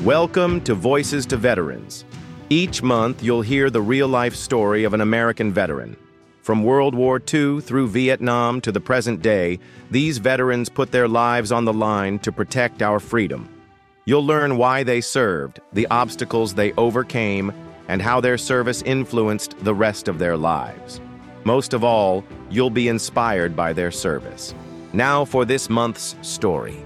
Welcome to Voices to Veterans. Each month, you'll hear the real-life story of an American veteran. From World War II through Vietnam to the present day, these veterans put their lives on the line to protect our freedom. You'll learn why they served, the obstacles they overcame, and how their service influenced the rest of their lives. Most of all, you'll be inspired by their service. Now for this month's story.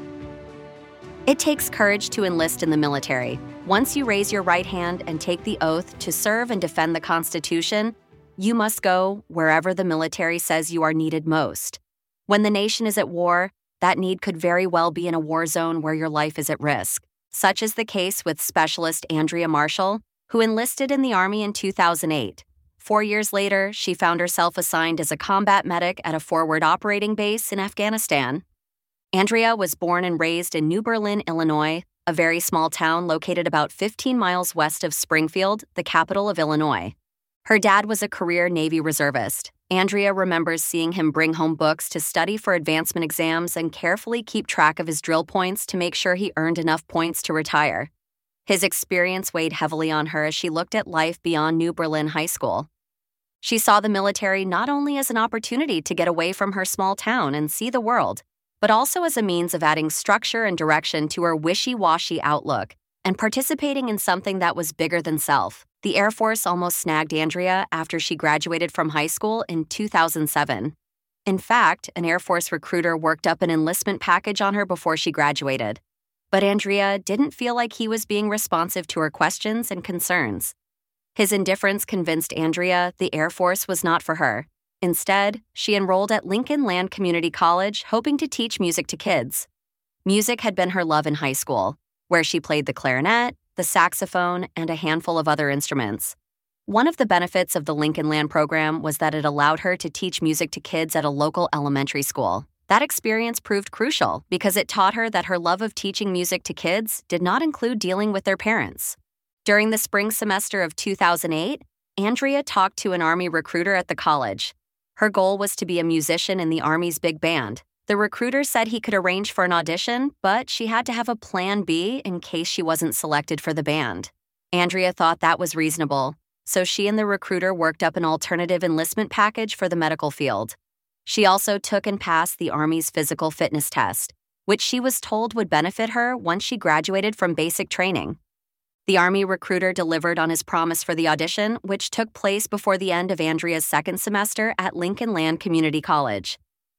It takes courage to enlist in the military. Once you raise your right hand and take the oath to serve and defend the Constitution, you must go wherever the military says you are needed most. When the nation is at war, that need could very well be in a war zone where your life is at risk. Such is the case with Specialist Andrea Marshall, who enlisted in the Army in 2008. 4 years later, she found herself assigned as a combat medic at a forward operating base in Afghanistan. Andrea was born and raised in New Berlin, Illinois, a very small town located about 15 miles west of Springfield, the capital of Illinois. Her dad was a career Navy reservist. Andrea remembers seeing him bring home books to study for advancement exams and carefully keep track of his drill points to make sure he earned enough points to retire. His experience weighed heavily on her as she looked at life beyond New Berlin High School. She saw the military not only as an opportunity to get away from her small town and see the world, but also as a means of adding structure and direction to her wishy-washy outlook and participating in something that was bigger than self. The Air Force almost snagged Andrea after she graduated from high school in 2007. In fact, an Air Force recruiter worked up an enlistment package on her before she graduated. But Andrea didn't feel like he was being responsive to her questions and concerns. His indifference convinced Andrea the Air Force was not for her. Instead, she enrolled at Lincoln Land Community College, hoping to teach music to kids. Music had been her love in high school, where she played the clarinet, the saxophone, and a handful of other instruments. One of the benefits of the Lincoln Land program was that it allowed her to teach music to kids at a local elementary school. That experience proved crucial because it taught her that her love of teaching music to kids did not include dealing with their parents. During the spring semester of 2008, Andrea talked to an Army recruiter at the college. Her goal was to be a musician in the Army's big band. The recruiter said he could arrange for an audition, but she had to have a plan B in case she wasn't selected for the band. Andrea thought that was reasonable, so she and the recruiter worked up an alternative enlistment package for the medical field. She also took and passed the Army's physical fitness test, which she was told would benefit her once she graduated from basic training. The Army recruiter delivered on his promise for the audition, which took place before the end of Andrea's second semester at Lincoln Land Community College.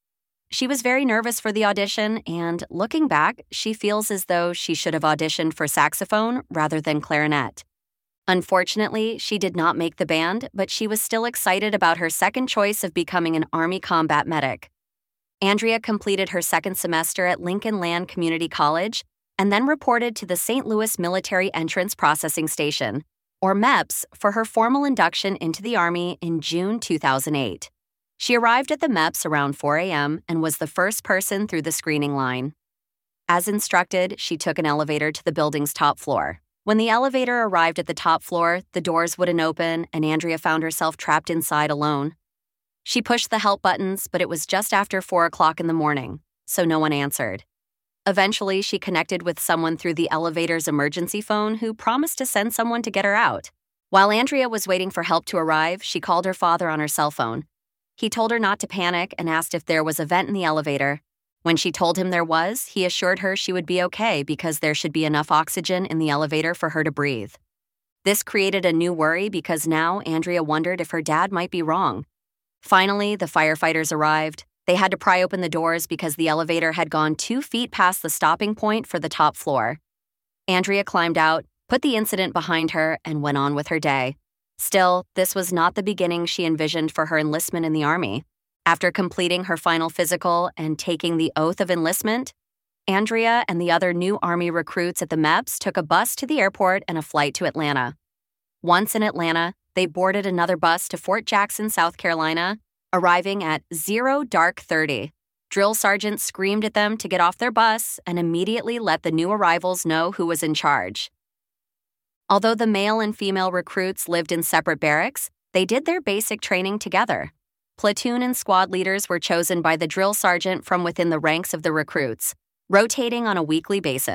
She was very nervous for the audition, and looking back, she feels as though she should have auditioned for saxophone rather than clarinet. Unfortunately, she did not make the band, but she was still excited about her second choice of becoming an Army combat medic. Andrea completed her second semester at Lincoln Land Community College and then reported to the St. Louis Military Entrance Processing Station, or MEPS, for her formal induction into the Army in June 2008. She arrived at the MEPS around 4 a.m. and was the first person through the screening line. As instructed, she took an elevator to the building's top floor. When the elevator arrived at the top floor, the doors wouldn't open, and Andrea found herself trapped inside alone. She pushed the help buttons, but it was just after 4 o'clock in the morning, so no one answered. Eventually, she connected with someone through the elevator's emergency phone who promised to send someone to get her out. While Andrea was waiting for help to arrive, she called her father on her cell phone. He told her not to panic and asked if there was a vent in the elevator. When she told him there was, he assured her she would be okay because there should be enough oxygen in the elevator for her to breathe. This created a new worry because now Andrea wondered if her dad might be wrong. Finally, the firefighters arrived. They had to pry open the doors because the elevator had gone 2 feet past the stopping point for the top floor. Andrea climbed out, put the incident behind her, and went on with her day. Still, this was not the beginning she envisioned for her enlistment in the Army. After completing her final physical and taking the oath of enlistment, Andrea and the other new Army recruits at the MEPS took a bus to the airport and a flight to Atlanta. Once in Atlanta, they boarded another bus to Fort Jackson, South Carolina, arriving at 0:30. Drill sergeants screamed at them to get off their bus and immediately let the new arrivals know who was in charge. Although the male and female recruits lived in separate barracks, they did their basic training together. Platoon and squad leaders were chosen by the drill sergeant from within the ranks of the recruits, rotating on a weekly basis.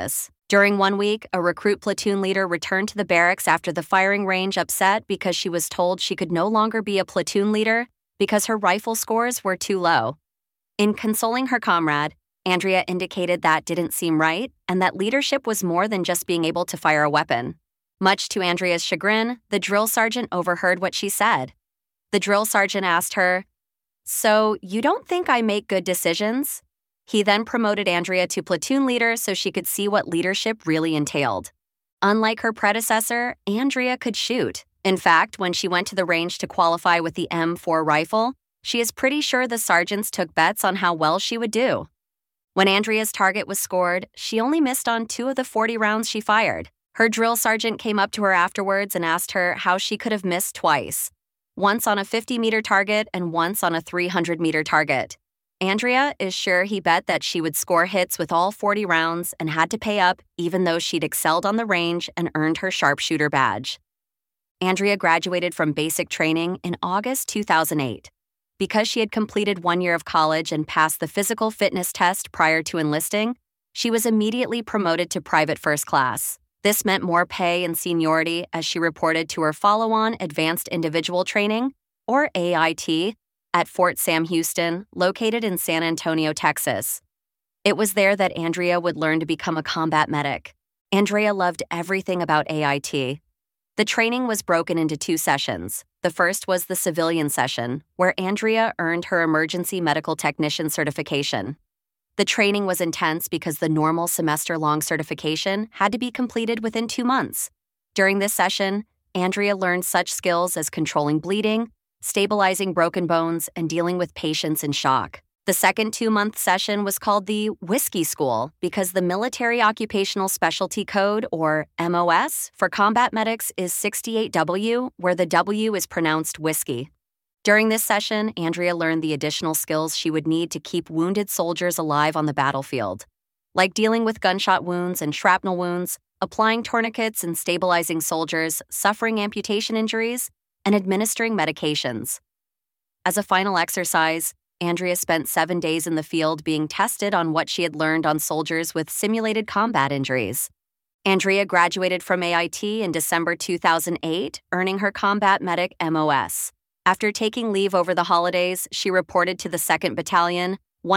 During one week, a recruit platoon leader returned to the barracks after the firing range upset because she was told she could no longer be a platoon leader because her rifle scores were too low. In consoling her comrade, Andrea indicated that didn't seem right and that leadership was more than just being able to fire a weapon. Much to Andrea's chagrin, the drill sergeant overheard what she said. The drill sergeant asked her, "So, you don't think I make good decisions?" He then promoted Andrea to platoon leader so she could see what leadership really entailed. Unlike her predecessor, Andrea could shoot. In fact, when she went to the range to qualify with the M4 rifle, she is pretty sure the sergeants took bets on how well she would do. When Andrea's target was scored, she only missed on 2 of the 40 rounds she fired. Her drill sergeant came up to her afterwards and asked her how she could have missed twice, once on a 50-meter target and once on a 300-meter target. Andrea is sure he bet that she would score hits with all 40 rounds and had to pay up even though she'd excelled on the range and earned her sharpshooter badge. Andrea graduated from basic training in August 2008. Because she had completed 1 year of college and passed the physical fitness test prior to enlisting, she was immediately promoted to private first class. This meant more pay and seniority as she reported to her follow-on Advanced Individual Training, or AIT, at Fort Sam Houston, located in San Antonio, Texas. It was there that Andrea would learn to become a combat medic. Andrea loved everything about AIT. The training was broken into 2 sessions. The first was the civilian session, where Andrea earned her emergency medical technician certification. The training was intense because the normal semester-long certification had to be completed within 2 months. During this session, Andrea learned such skills as controlling bleeding, stabilizing broken bones, and dealing with patients in shock. The second 2-month session was called the Whiskey School because the Military Occupational Specialty Code, or MOS, for combat medics is 68W, where the W is pronounced whiskey. During this session, Andrea learned the additional skills she would need to keep wounded soldiers alive on the battlefield, like dealing with gunshot wounds and shrapnel wounds, applying tourniquets and stabilizing soldiers suffering amputation injuries, and administering medications. As a final exercise, Andrea spent 7 days in the field being tested on what she had learned on soldiers with simulated combat injuries. Andrea graduated from AIT in December 2008, earning her Combat Medic MOS. After taking leave over the holidays, she reported to the 2nd Battalion,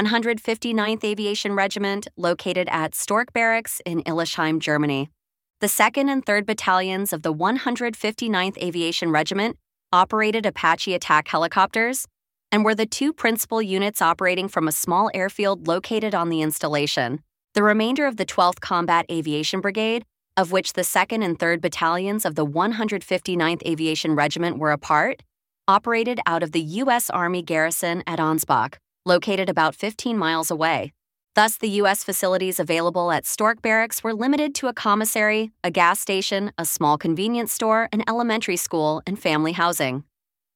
159th Aviation Regiment, located at Stork Barracks in Illesheim, Germany. The 2nd and 3rd Battalions of the 159th Aviation Regiment operated Apache attack helicopters and were the 2 principal units operating from a small airfield located on the installation. The remainder of the 12th Combat Aviation Brigade, of which the 2nd and 3rd Battalions of the 159th Aviation Regiment were a part, operated out of the U.S. Army garrison at Ansbach, located about 15 miles away. Thus, the U.S. facilities available at Stork Barracks were limited to a commissary, a gas station, a small convenience store, an elementary school, and family housing.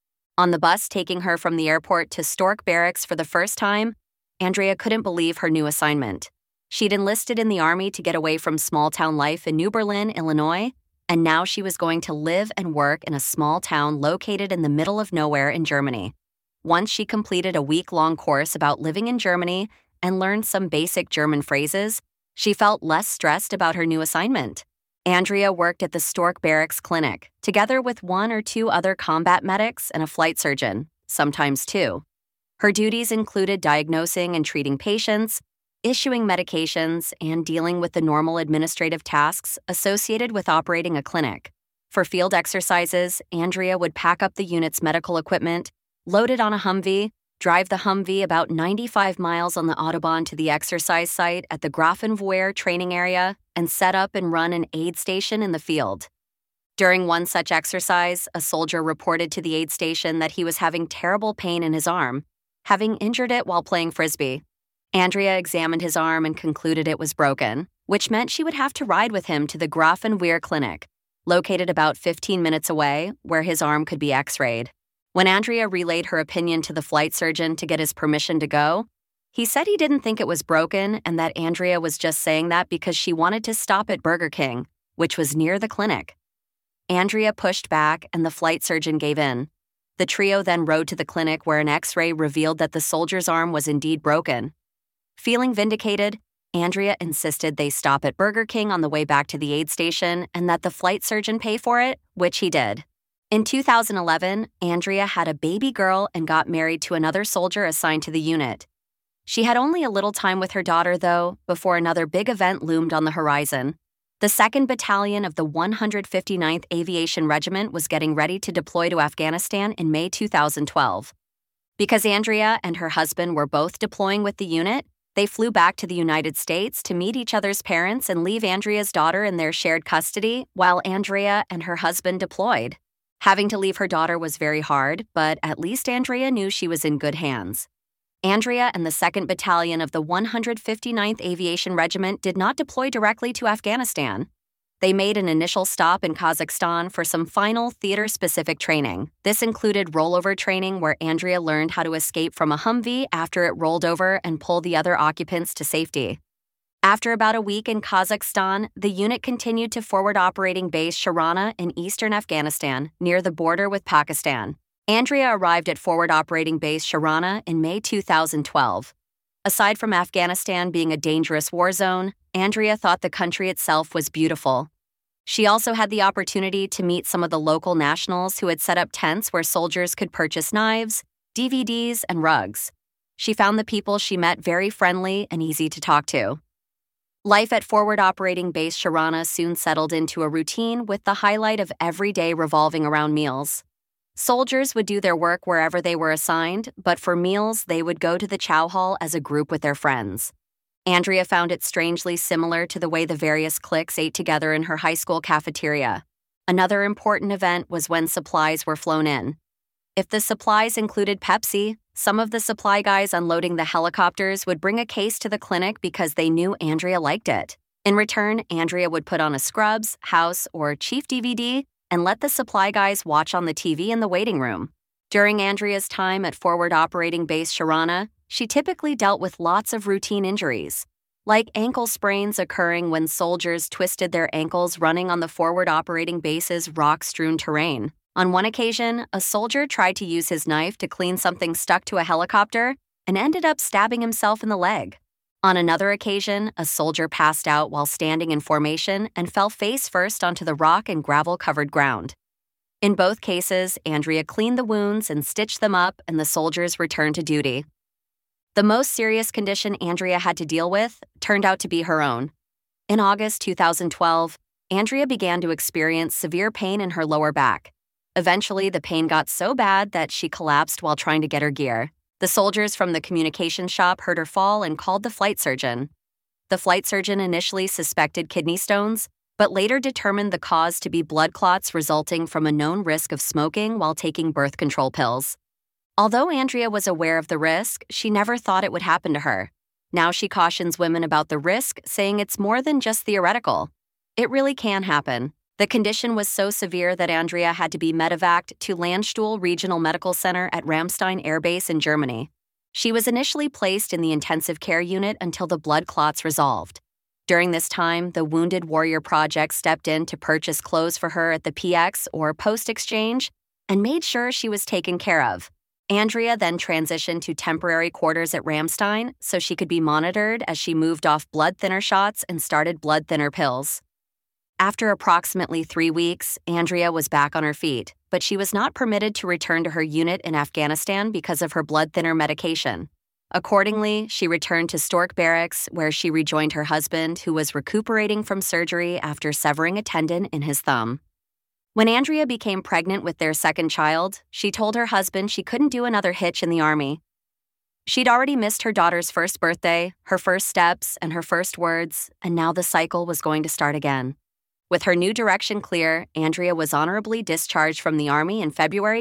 On the bus taking her from the airport to Stork Barracks for the first time, Andrea couldn't believe her new assignment. She'd enlisted in the Army to get away from small-town life in New Berlin, Illinois, and now she was going to live and work in a small town located in the middle of nowhere in Germany. Once she completed a week-long course about living in Germany and learned some basic German phrases, she felt less stressed about her new assignment. Andrea worked at the Stork Barracks Clinic, together with 1 or 2 other combat medics and a flight surgeon, sometimes 2. Her duties included diagnosing and treating patients, issuing medications, and dealing with the normal administrative tasks associated with operating a clinic. For field exercises, Andrea would pack up the unit's medical equipment, load it on a Humvee, drive the Humvee about 95 miles on the Autobahn to the exercise site at the Grafenwoehr training area, and set up and run an aid station in the field. During one such exercise, a soldier reported to the aid station that he was having terrible pain in his arm, having injured it while playing frisbee. Andrea examined his arm and concluded it was broken, which meant she would have to ride with him to the Grafenwoehr Clinic, located about 15 minutes away, where his arm could be x-rayed. When Andrea relayed her opinion to the flight surgeon to get his permission to go, he said he didn't think it was broken and that Andrea was just saying that because she wanted to stop at Burger King, which was near the clinic. Andrea pushed back and the flight surgeon gave in. The trio then rode to the clinic where an x-ray revealed that the soldier's arm was indeed broken. Feeling vindicated, Andrea insisted they stop at Burger King on the way back to the aid station and that the flight surgeon pay for it, which he did. In 2011, Andrea had a baby girl and got married to another soldier assigned to the unit. She had only a little time with her daughter, though, before another big event loomed on the horizon. The 2nd Battalion of the 159th Aviation Regiment was getting ready to deploy to Afghanistan in May 2012. Because Andrea and her husband were both deploying with the unit, they flew back to the United States to meet each other's parents and leave Andrea's daughter in their shared custody while Andrea and her husband deployed. Having to leave her daughter was very hard, but at least Andrea knew she was in good hands. Andrea and the 2nd Battalion of the 159th Aviation Regiment did not deploy directly to Afghanistan. They made an initial stop in Kazakhstan for some final theater-specific training. This included rollover training where Andrea learned how to escape from a Humvee after it rolled over and pull the other occupants to safety. After about a week in Kazakhstan, the unit continued to Forward Operating Base Sharana in eastern Afghanistan, near the border with Pakistan. Andrea arrived at Forward Operating Base Sharana in May 2012. Aside from Afghanistan being a dangerous war zone, Andrea thought the country itself was beautiful. She also had the opportunity to meet some of the local nationals who had set up tents where soldiers could purchase knives, DVDs, and rugs. She found the people she met very friendly and easy to talk to. Life at Forward Operating Base Sharana soon settled into a routine with the highlight of every day revolving around meals. Soldiers would do their work wherever they were assigned, but for meals, they would go to the chow hall as a group with their friends. Andrea found it strangely similar to the way the various cliques ate together in her high school cafeteria. Another important event was when supplies were flown in. If the supplies included Pepsi, some of the supply guys unloading the helicopters would bring a case to the clinic because they knew Andrea liked it. In return, Andrea would put on a Scrubs, House, or Chief DVD and let the supply guys watch on the TV in the waiting room. During Andrea's time at Forward Operating Base Sharana, she typically dealt with lots of routine injuries, like ankle sprains occurring when soldiers twisted their ankles running on the Forward Operating Base's rock-strewn terrain. On one occasion, a soldier tried to use his knife to clean something stuck to a helicopter and ended up stabbing himself in the leg. On another occasion, a soldier passed out while standing in formation and fell face first onto the rock and gravel-covered ground. In both cases, Andrea cleaned the wounds and stitched them up, and the soldiers returned to duty. The most serious condition Andrea had to deal with turned out to be her own. In August 2012, Andrea began to experience severe pain in her lower back. Eventually, the pain got so bad that she collapsed while trying to get her gear. The soldiers from the communication shop heard her fall and called the flight surgeon. The flight surgeon initially suspected kidney stones, but later determined the cause to be blood clots resulting from a known risk of smoking while taking birth control pills. Although Andrea was aware of the risk, she never thought it would happen to her. Now she cautions women about the risk, saying it's more than just theoretical. It really can happen. The condition was so severe that Andrea had to be medevaced to Landstuhl Regional Medical Center at Ramstein Air Base in Germany. She was initially placed in the intensive care unit until the blood clots resolved. During this time, the Wounded Warrior Project stepped in to purchase clothes for her at the PX or Post Exchange and made sure she was taken care of. Andrea then transitioned to temporary quarters at Ramstein so she could be monitored as she moved off blood thinner shots and started blood thinner pills. After approximately 3 weeks, Andrea was back on her feet, but she was not permitted to return to her unit in Afghanistan because of her blood thinner medication. Accordingly, she returned to Stork Barracks, where she rejoined her husband, who was recuperating from surgery after severing a tendon in his thumb. When Andrea became pregnant with their second child, she told her husband she couldn't do another hitch in the Army. She'd already missed her daughter's first birthday, her first steps, and her first words, and now the cycle was going to start again. With her new direction clear, Andrea was honorably discharged from the Army in February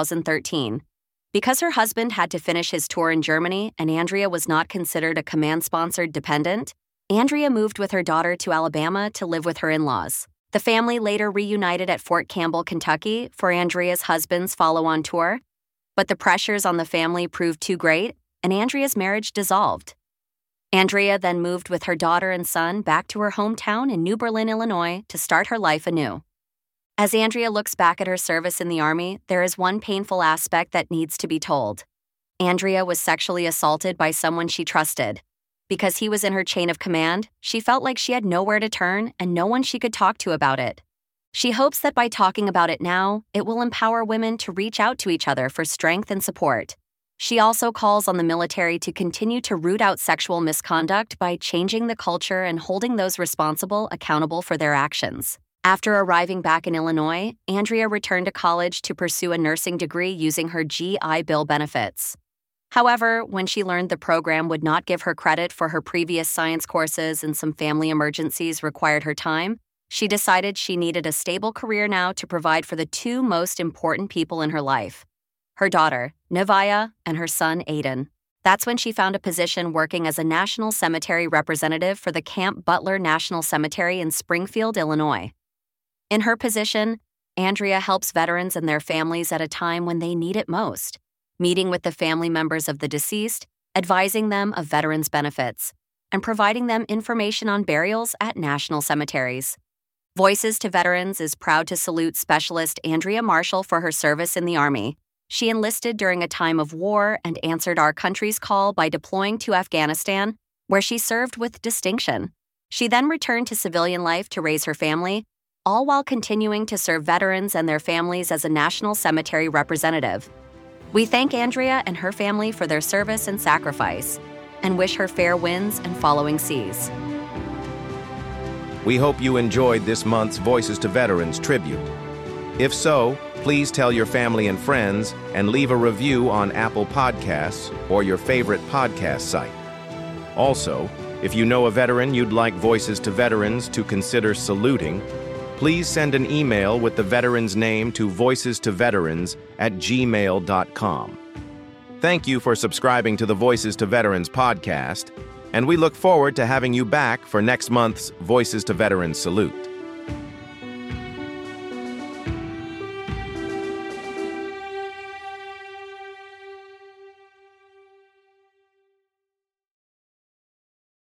2013. Because her husband had to finish his tour in Germany and Andrea was not considered a command-sponsored dependent, Andrea moved with her daughter to Alabama to live with her in-laws. The family later reunited at Fort Campbell, Kentucky for Andrea's husband's follow-on tour, but the pressures on the family proved too great, and Andrea's marriage dissolved. Andrea then moved with her daughter and son back to her hometown in New Berlin, Illinois, to start her life anew. As Andrea looks back at her service in the Army, there is one painful aspect that needs to be told. Andrea was sexually assaulted by someone she trusted. Because he was in her chain of command, she felt like she had nowhere to turn and no one she could talk to about it. She hopes that by talking about it now, it will empower women to reach out to each other for strength and support. She also calls on the military to continue to root out sexual misconduct by changing the culture and holding those responsible accountable for their actions. After arriving back in Illinois, Andrea returned to college to pursue a nursing degree using her GI Bill benefits. However, when she learned the program would not give her credit for her previous science courses and some family emergencies required her time, she decided she needed a stable career now to provide for the two most important people in her life: her daughter, Nevaya, and her son, Aiden. That's when she found a position working as a National Cemetery representative for the Camp Butler National Cemetery in Springfield, Illinois. In her position, Andrea helps veterans and their families at a time when they need it most, meeting with the family members of the deceased, advising them of veterans' benefits, and providing them information on burials at national cemeteries. Voices to Veterans is proud to salute Specialist Andrea Marshall for her service in the Army. She enlisted during a time of war and answered our country's call by deploying to Afghanistan, where she served with distinction. She then returned to civilian life to raise her family, all while continuing to serve veterans and their families as a National Cemetery representative. We thank Andrea and her family for their service and sacrifice, and wish her fair winds and following seas. We hope you enjoyed this month's Voices to Veterans tribute. If so, please tell your family and friends and leave a review on Apple Podcasts or your favorite podcast site. Also, if you know a veteran you'd like Voices to Veterans to consider saluting, please send an email with the veteran's name to voicestoveterans@gmail.com. Thank you for subscribing to the Voices to Veterans podcast, and we look forward to having you back for next month's Voices to Veterans Salute.